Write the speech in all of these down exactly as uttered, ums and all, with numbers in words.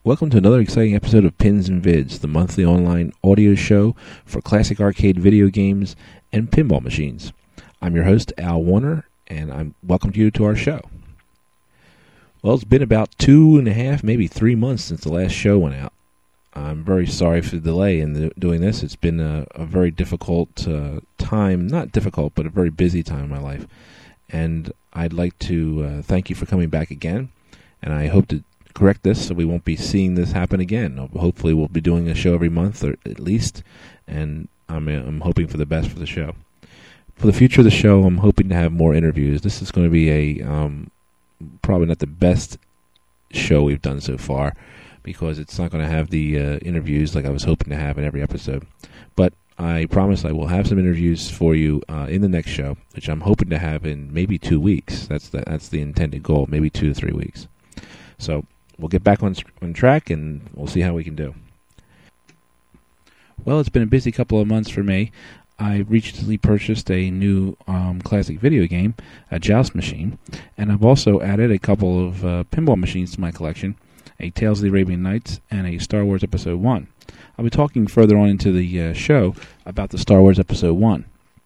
Welcome to another exciting episode of Pins and Vids, the monthly online audio show for classic arcade video games and pinball machines. I'm your host, Al Warner, and I'm welcome you to our show. Well, it's been about two and a half, maybe three months since the last show went out. I'm very sorry for the delay in the, doing this. It's been a, a very difficult uh, time, not difficult, but a very busy time in my life. And I'd like to uh, thank you for coming back again, and I hope to correct this so we won't be seeing this happen again. Hopefully we'll be doing a show every month or at least, and I'm, I'm hoping for the best for the show. For the future of the show, I'm hoping to have more interviews. This is going to be a um, probably not the best show we've done so far because it's not going to have the uh, interviews like I was hoping to have in every episode. But I promise I will have some interviews for you uh, in the next show, which I'm hoping to have in maybe two weeks. That's the, that's the intended goal, maybe two to three weeks. So we'll get back on, on track, and we'll see how we can do. Well, it's been a busy couple of months for me. I recently purchased a new um, classic video game, a Joust machine, and I've also added a couple of uh, pinball machines to my collection, a Tales of the Arabian Nights and a Star Wars Episode one. I'll be talking further on into the uh, show about the Star Wars Episode one.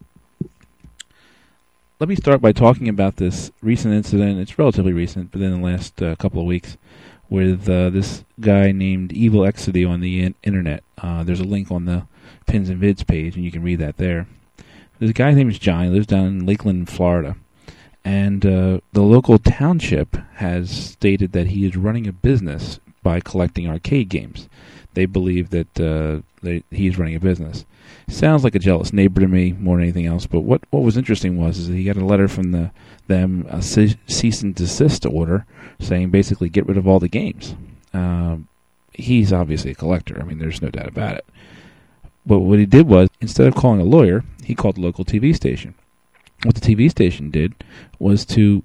Let me start by talking about this recent incident. It's relatively recent, but in the last uh, couple of weeks, with uh, this guy named Evil Exidy on the in- internet. Uh, there's a link on the Pins and Vids page, and you can read that there. This guy's name is John. He lives down in Lakeland, Florida. And uh, the local township has stated that he is running a business by collecting arcade games. They believe that uh, they, he's running a business. Sounds like a jealous neighbor to me more than anything else, but what, what was interesting was is that he got a letter from the them, a cease and desist order, saying basically get rid of all the games. Uh, he's obviously a collector. I mean, there's no doubt about it. But what he did was, instead of calling a lawyer, he called the local T V station. What the T V station did was to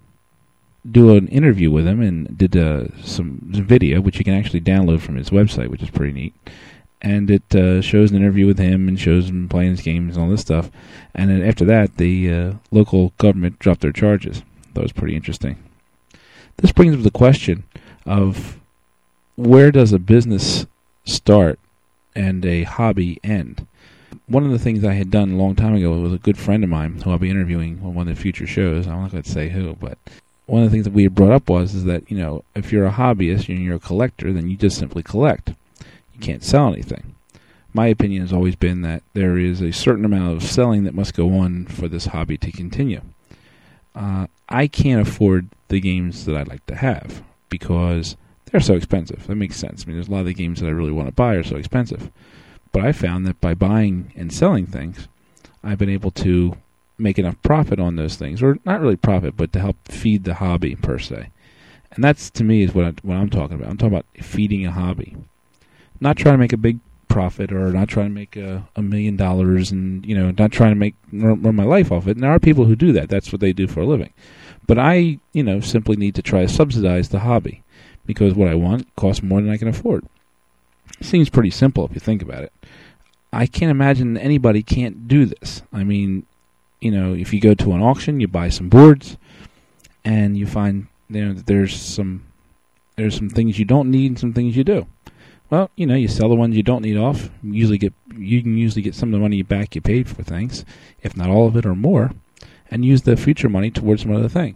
do an interview with him and did uh, some, some video, which you can actually download from his website, which is pretty neat. And it uh, shows an interview with him and shows him playing his games and all this stuff. And then after that, the uh, local government dropped their charges. That was pretty interesting. This brings up the question of where does a business start and a hobby end? One of the things I had done a long time ago with a good friend of mine, who I'll be interviewing on one of the future shows, I'm not going to say who, but one of the things that we had brought up was is that, you know, if you're a hobbyist and you're a collector, then you just simply collect. You can't sell anything. My opinion has always been that there is a certain amount of selling that must go on for this hobby to continue. Uh, I can't afford the games that I'd like to have because they're so expensive. That makes sense. I mean, there's a lot of the games that I really want to buy are so expensive. But I found that by buying and selling things, I've been able to make enough profit on those things, or not really profit, but to help feed the hobby per se. And that's, to me, is what, I, what I'm talking about. I'm talking about feeding a hobby. Not trying to make a big profit or not trying to make a, a million dollars and, you know, not trying to make run my life off it. And there are people who do that. That's what they do for a living. But I, you know, simply need to try to subsidize the hobby because what I want costs more than I can afford. It seems pretty simple if you think about it. I can't imagine anybody can't do this. I mean, you know, if you go to an auction, you buy some boards and you find, you know, that there's some there's some things you don't need and some things you do. Well, you know, you sell the ones you don't need off. You usually get you can usually get some of the money back you paid for things, if not all of it or more, and use the future money towards some other things.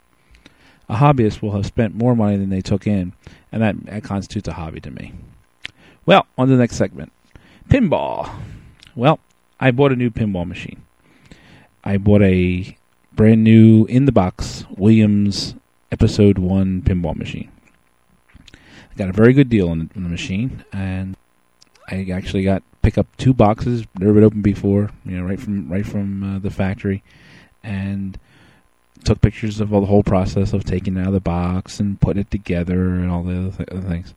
A hobbyist will have spent more money than they took in, and that, that constitutes a hobby to me. Well, on to the next segment. Pinball. Well, I bought a new pinball machine. I bought a brand new in-the-box Williams Episode one pinball machine. I got a very good deal on the, on the machine, and I actually got pick up two boxes, never been opened before, you know, right from right from uh, the factory, and took pictures of all the whole process of taking it out of the box and putting it together and all the other, th- other things.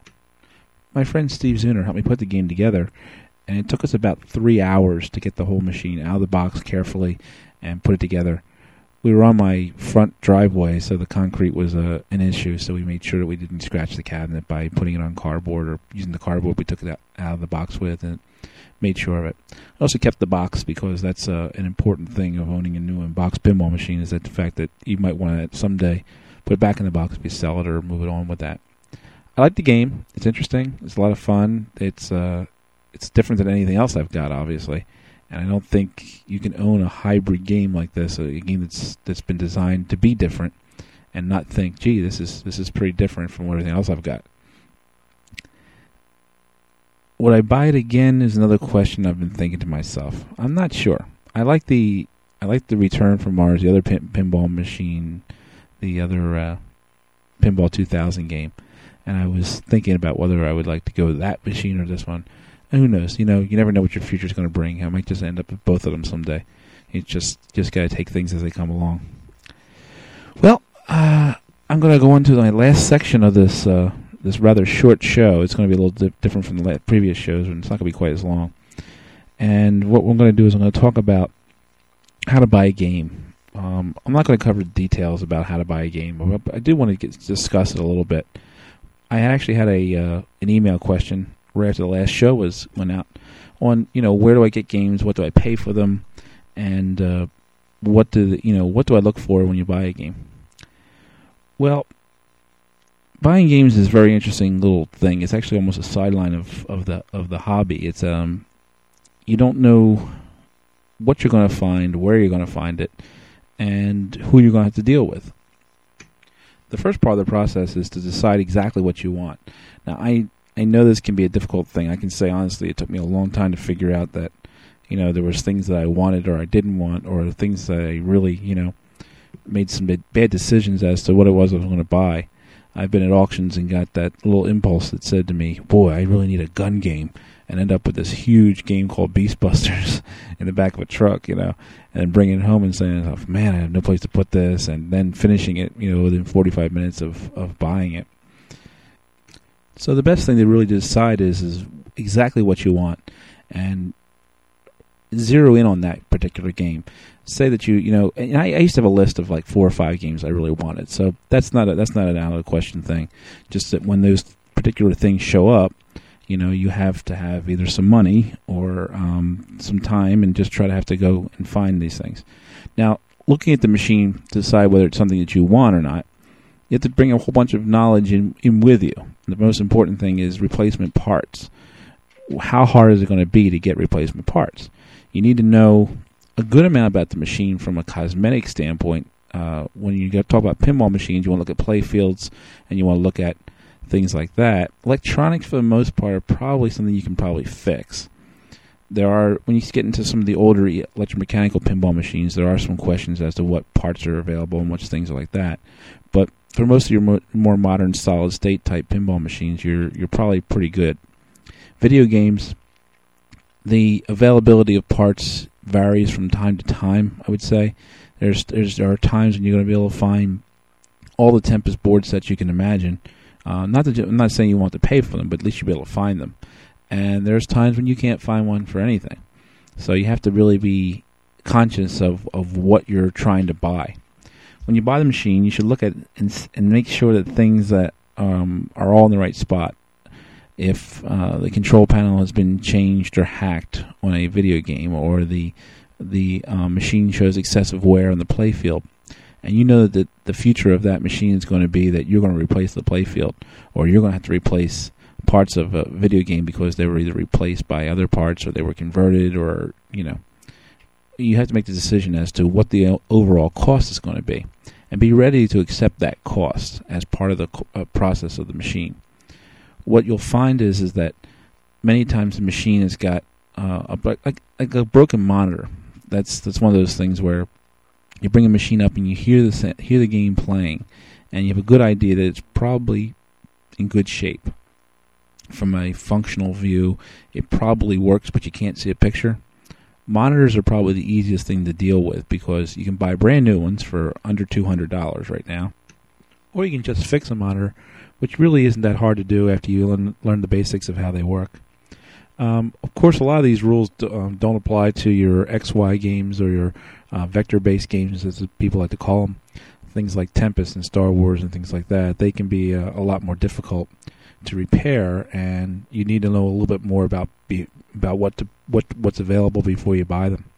My friend Steve Zuner helped me put the game together, and it took us about three hours to get the whole machine out of the box carefully and put it together. We were on my front driveway, so the concrete was uh, an issue, so we made sure that we didn't scratch the cabinet by putting it on cardboard or using the cardboard we took it out, out of the box with and made sure of it. I also kept the box because that's uh, an important thing of owning a new in-box pinball machine is that the fact that you might want to someday put it back in the box if you sell it or move it on with that. I like the game. It's interesting. It's a lot of fun. It's uh, it's different than anything else I've got, obviously. And I don't think you can own a hybrid game like this, a game that's that's been designed to be different, and not think, gee, this is this is pretty different from everything else I've got. Would I buy it again is another question I've been thinking to myself. I'm not sure. I like the I like the Return from Mars, the other pin, pinball machine, the other uh, Pinball two thousand game, and I was thinking about whether I would like to go with that machine or this one. And who knows? You know, you never know what your future's going to bring. I might just end up with both of them someday. You just just got to take things as they come along. Well, uh, I'm going to go on to my last section of this. Uh, This rather short show. It's going to be a little di- different from the previous shows, and it's not going to be quite as long. And what we're going to do is I'm going to talk about how to buy a game. Um, I'm not going to cover the details about how to buy a game, but I do want to get, discuss it a little bit. I actually had a uh, an email question right after the last show was went out on, you know, where do I get games? What do I pay for them? And uh, what do the, you know what do I look for when you buy a game? Well, buying games is a very interesting little thing. It's actually almost a sideline of, of the of the hobby. It's um, you don't know what you're going to find, where you're going to find it, and who you're going to have to deal with. The first part of the process is to decide exactly what you want. Now, I I know this can be a difficult thing. I can say honestly, it took me a long time to figure out that, you know, there was things that I wanted or I didn't want, or things that I really, you know, made some bad decisions as to what it was I was going to buy. I've been at auctions and got that little impulse that said to me, boy, I really need a gun game, and end up with this huge game called Beast Busters in the back of a truck, you know, and bringing it home and saying, oh, man, I have no place to put this, and then finishing it, you know, within forty-five minutes of, of buying it. So the best thing to really decide is, is exactly what you want, and zero in on that particular game. Say that you, you know, and I, I used to have a list of like four or five games I really wanted. So that's not a, that's not an out of the question thing. Just that when those particular things show up, you know, you have to have either some money or um, some time, and just try to have to go and find these things. Now, looking at the machine to decide whether it's something that you want or not, you have to bring a whole bunch of knowledge in, in with you. And the most important thing is replacement parts. How hard is it going to be to get replacement parts? You need to know a good amount about the machine from a cosmetic standpoint. Uh, when you talk about pinball machines, you want to look at play fields, and you want to look at things like that. Electronics, for the most part, are probably something you can probably fix. There are, when you get into some of the older electromechanical pinball machines, there are some questions as to what parts are available and which things are like that. But for most of your mo- more modern solid-state type pinball machines, you're you're probably pretty good. Video games, the availability of parts varies from time to time, I would say. There's, there's there are times when you're going to be able to find all the Tempest board sets you can imagine. Uh, not that you, I'm not saying you want to pay for them, but at least you'll be able to find them. And there's times when you can't find one for anything. So you have to really be conscious of, of what you're trying to buy. When you buy the machine, you should look at and, and make sure that things that um, are all in the right spot. If uh, the control panel has been changed or hacked on a video game, or the the uh, machine shows excessive wear on the playfield, and you know that the, the future of that machine is going to be that you're going to replace the playfield, or you're going to have to replace parts of a video game because they were either replaced by other parts, or they were converted, or, you know, you have to make the decision as to what the overall cost is going to be, and be ready to accept that cost as part of the uh, process of the machine. What you'll find is is that many times the machine has got uh, a, like, like a broken monitor. That's that's one of those things where you bring a machine up and you hear the hear the game playing, and you have a good idea that it's probably in good shape. From a functional view, it probably works, but you can't see a picture. Monitors are probably the easiest thing to deal with, because you can buy brand new ones for under two hundred dollars right now, or you can just fix a monitor, which really isn't that hard to do after you learn, learn the basics of how they work. Um, of course, a lot of these rules do, um, don't apply to your X Y games or your uh, vector-based games, as people like to call them. Things like Tempest and Star Wars and things like that, they can be uh, a lot more difficult to repair, and you need to know a little bit more about be, about what to, what what's available before you buy them.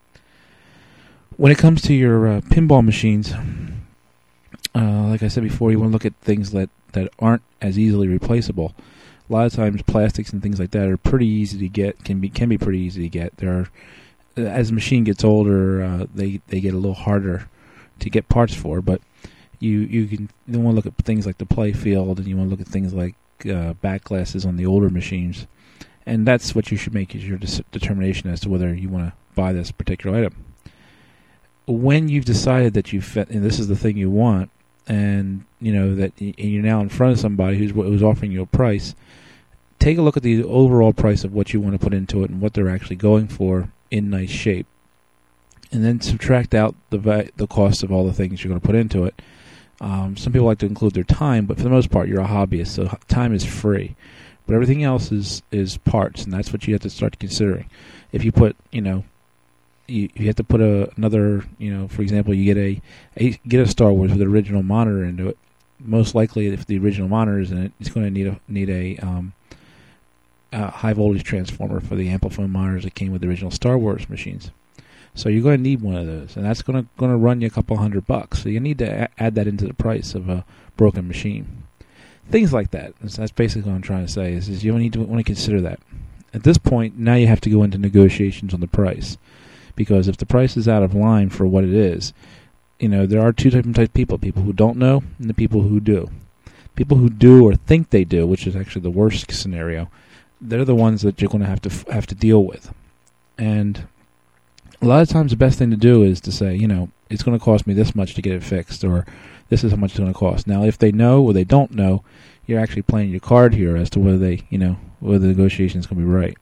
When it comes to your uh, pinball machines, uh, like I said before, you want to look at things that that aren't as easily replaceable. A lot of times, plastics and things like that are pretty easy to get. Can be can be pretty easy to get. There are, as the machine gets older, uh, they they get a little harder to get parts for. But you you can you want to look at things like the play field, and you want to look at things like uh, back glasses on the older machines, and that's what you should make is your de- determination as to whether you want to buy this particular item. When you've decided that you fit, and this is the thing you want, and you know that you're now in front of somebody who's who's offering you a price, take a look at the overall price of what you want to put into it and what they're actually going for in nice shape, and then subtract out the va- the cost of all the things you're going to put into it. Um, some people like to include their time, but for the most part, you're a hobbyist, so time is free. But everything else is is parts, and that's what you have to start considering. If you put, you know. You, you have to put a, another, you know, for example, you get a, a get a Star Wars with an original monitor into it. Most likely, if the original monitor is in it, it's going to need a need a, um, a high voltage transformer for the Amplifone monitors that came with the original Star Wars machines. So you're going to need one of those, and that's going to going to run you a couple hundred bucks. So you need to a- add that into the price of a broken machine. Things like that. So that's basically what I'm trying to say. Is, is you need to want to consider that. At this point, now you have to go into negotiations on the price. Because if the price is out of line for what it is, you know, there are two different types of people. People who don't know and the people who do. People who do or think they do, which is actually the worst scenario, they're the ones that you're going to have to f- have to deal with. And a lot of times the best thing to do is to say, you know, it's going to cost me this much to get it fixed, or this is how much it's going to cost. Now, if they know or they don't know, you're actually playing your card here as to whether they, you know, whether the negotiation is going to be right.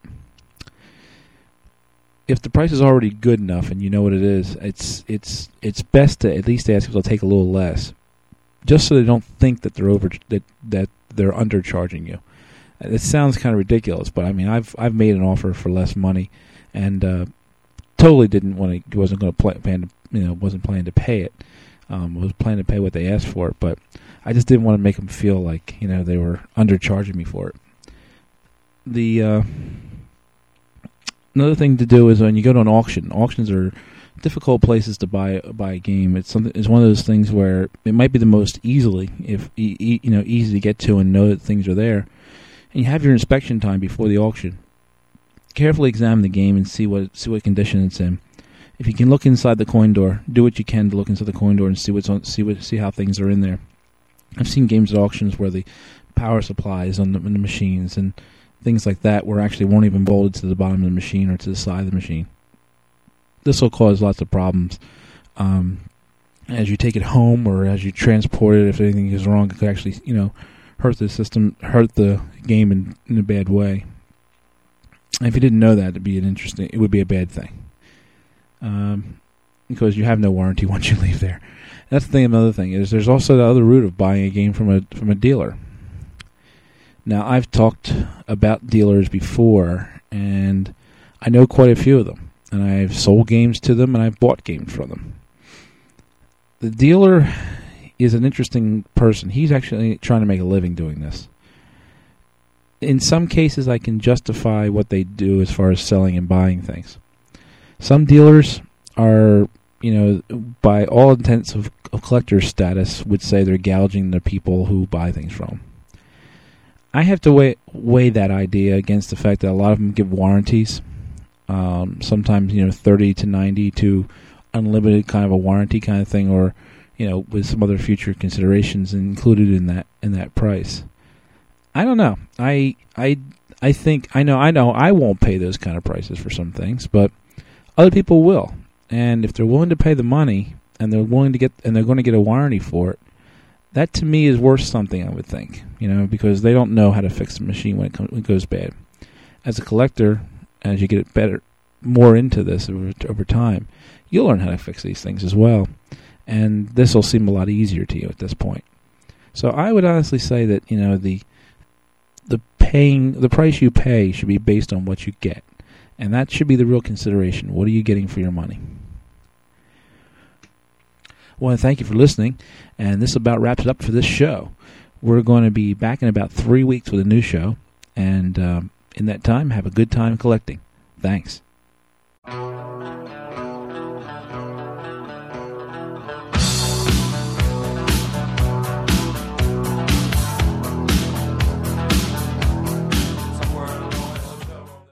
If the price is already good enough and you know what it is, it's it's it's best to at least ask people to take a little less, just so they don't think that they're over that that they're undercharging you. It sounds kind of ridiculous, but I mean, I've I've made an offer for less money, and uh, totally didn't want to, wasn't going to plan to, you know, wasn't planning to pay it. Um, was planning to pay what they asked for it, but I just didn't want to make them feel like, you know, they were undercharging me for it. The uh, Another thing to do is when you go to an auction. Auctions are difficult places to buy buy a game. It's something. It's one of those things where it might be the most easily, if e- e- you know, easy to get to and know that things are there. And you have your inspection time before the auction. Carefully examine the game and see what see what condition it's in. If you can look inside the coin door, do what you can to look inside the coin door and see what's on, see what see how things are in there. I've seen games at auctions where the power supply is on the, on the machines and things like that, where actually won't even bolt it to the bottom of the machine or to the side of the machine. This will cause lots of problems um, as you take it home or as you transport it. If anything is wrong, it could actually, you know, hurt the system, hurt the game in, in a bad way. And if you didn't know that, it'd be an interesting. It would be a bad thing um, because you have no warranty once you leave there. That's the thing. Another thing is there's also the other route of buying a game from a from a dealer. Now, I've talked about dealers before, and I know quite a few of them. And I've sold games to them, and I've bought games from them. The dealer is an interesting person. He's actually trying to make a living doing this. In some cases, I can justify what they do as far as selling and buying things. Some dealers are, you know, by all intents of, of collector status, would say they're gouging the people who buy things from them. I have to weigh, weigh that idea against the fact that a lot of them give warranties. Um, sometimes, you know, thirty to ninety to unlimited kind of a warranty kind of thing, or, you know, with some other future considerations included in that in that price. I don't know. I I I think I know I know I won't pay those kind of prices for some things, but other people will. And if they're willing to pay the money and they're willing to get and they're going to get a warranty for it, that to me is worth something, I would think, you know, because they don't know how to fix the machine when it, comes, when it goes bad. As a collector, as you get better, more into this over, over time, you'll learn how to fix these things as well, and this will seem a lot easier to you at this point. So I would honestly say that, you know, the the paying the price you pay should be based on what you get, and that should be the real consideration. What are you getting for your money? I want to thank you for listening, and this about wraps it up for this show. We're going to be back in about three weeks with a new show, and um, in that time, have a good time collecting. Thanks.